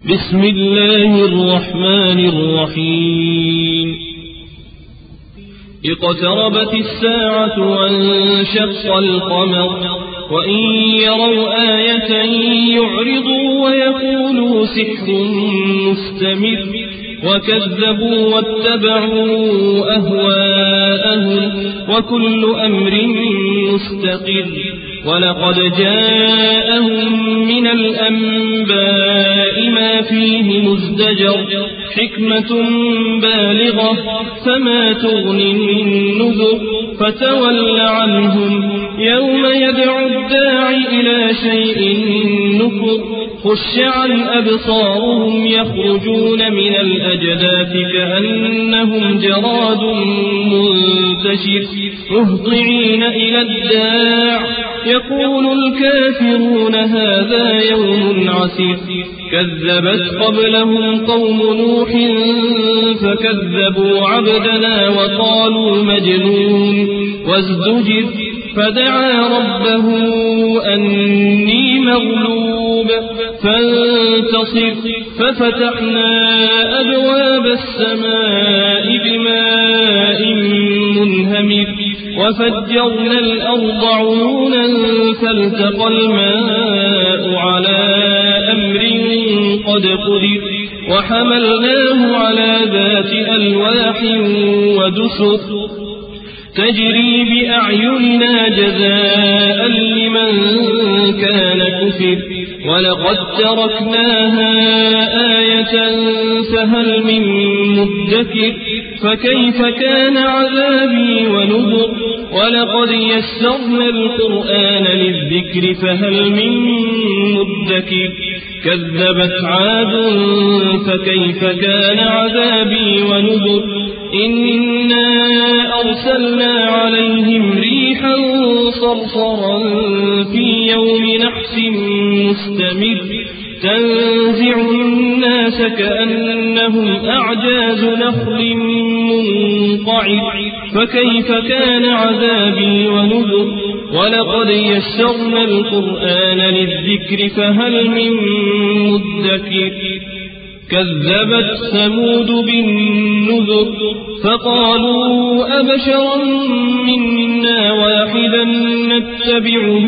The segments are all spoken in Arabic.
بسم الله الرحمن الرحيم اقتربت الساعة وانشق القمر وإن يروا آية يعرضوا ويقولوا سحر مستمر وكذبوا واتبعوا أهواءهم وكل أمر مستقر ولقد جاءهم من الأنباء ما فيه مزدجر حكمة بالغة فما تغني النذر فتول عنهم يوم يدعو الداعي إلى شيء نكر خش عن أبصارهم يخرجون من الأجداث كأنهم جراد منتشر مهطعين إلى الداع يقول الكافرون هذا يوم عسير كذبت قبلهم قوم نوح فكذبوا عبدنا وقالوا مجنون وازدجر فدعا ربه أني مغلوب فانتصر ففتحنا أبواب السماء بماء منهمر وفجرنا الأرض عيونا فالتقى الماء على أمر قد قدر وحملناه على ذات ألواح ودسر تجري بأعيننا جزاء لمن كان كفر ولقد تركناها آية فهل من مدكر فكيف كان عذابي ونذر ولقد يسرنا القرآن للذكر فهل من مدكر كذبت عاد فكيف كان عذابي ونذر إنا أرسلنا عليهم ريحا صرصرا في يوم نحس مستمر تنزع الناس كأنهم أعجاز نخل منقعر فكيف كان عذابي ونذر ولقد يسرنا القرآن للذكر فهل من مدكر كذبت ثمود بالنذر فقالوا أبشرا منا واحدا نتبعه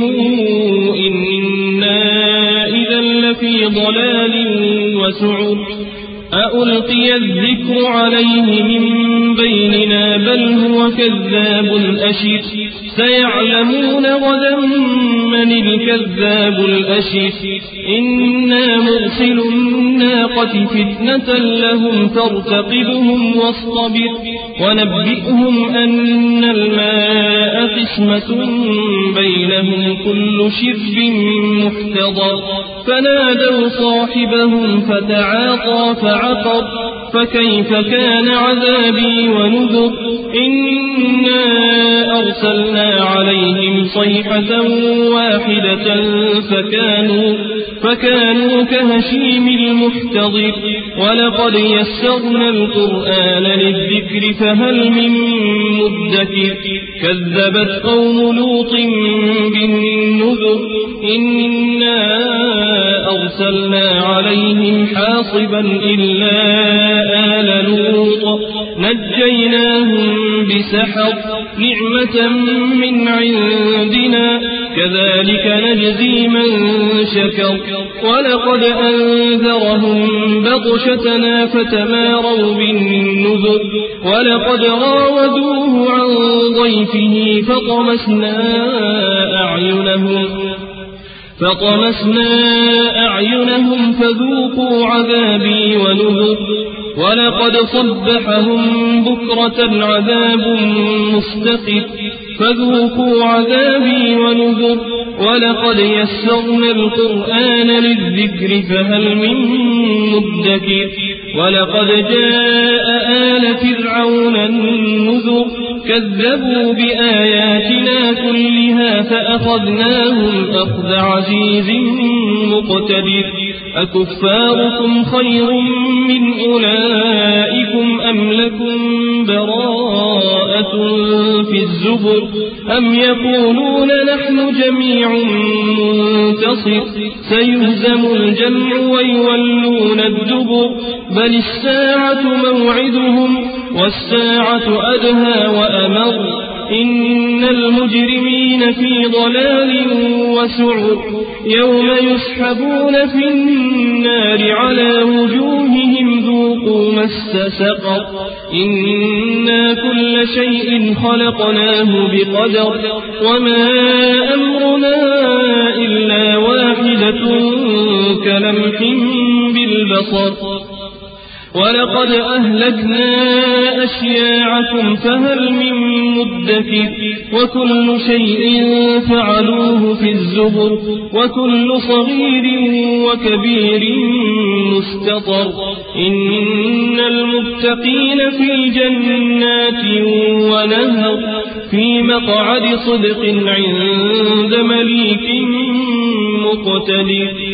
إنا إذا لفي ضلال وسعر أألقي الذكر عليه من بيننا بل هو كذاب أشر سيعلمون غدا من الكذاب الأشر إنا مرسل الناقة فتنة لهم فارتقبهم واصطبر ونبئهم أن الماء قسمة بينهم كل شرب محتضر فنادوا صاحبهم فتعاطى فعقر فكيف كان عذابي ونذر إنا أرسلنا عليهم صيحة واحدة فكانوا كهشيم المحتضر ولقد يسرنا القرآن للذكر فهل من مدكر كذبت قوم لوط بالنذر إنا أرسلنا عليهم حاصبا إلا آل لوط نجيناهم بسحر نعمة من عندنا كذلك نجزي من شكر ولقد أنذرهم بطشتنا فتماروا بالنذر ولقد راودوه عن ضيفه فطمسنا أعينهم فذوقوا عذابي ونذر ولقد صبحهم بكرة عذاب مستقر فذوقوا عذابي ونذر ولقد يسرنا القرآن للذكر فهل من مدكر ولقد جاء آل فرعون النذر كذبوا بآياتنا كلها فأخذناهم أخذ عزيز مقتدر أكفاركم خير من أولئكم أم لكم براءة مفردة في الزبر أم يقولون نحن جميع منتصر سيهزم الجمع ويولون الدبر بل الساعة موعدهم والساعة أدهى وأمر إن المجرمين في ضلال وسعر يوم يسحبون في النار على وجوههم ذوقوا مس سقر إنا كل شيء خلقناه بقدر وما أمرنا إلا واحدة كلمح بالبصر ولقد أهلكنا أشياعكم فهل من مدكر وكل شيء فعلوه في الزبر وكل صغير وكبير مستطر إن المتقين في جنات ونهر في مقعد صدق عند مليك مقتدر